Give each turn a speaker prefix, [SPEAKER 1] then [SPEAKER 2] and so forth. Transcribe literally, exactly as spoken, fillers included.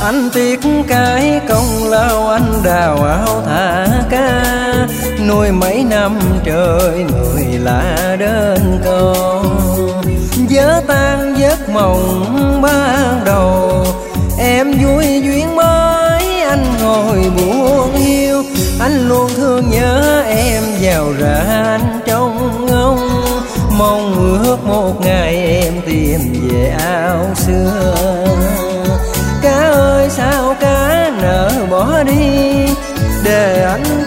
[SPEAKER 1] Anh tiếc cái công lao anh đào áo thả cá, nuôi mấy năm trời người lạ đến con. Vỡ tan giấc mộng ban đầu, em vui duyên mới anh ngồi buồn yêu. Anh luôn thương nhớ em vào ra anh trong ngông, mong ước một ngày em tìm về áo xưa. Cá ơi sao cá nỡ bỏ đi, để anh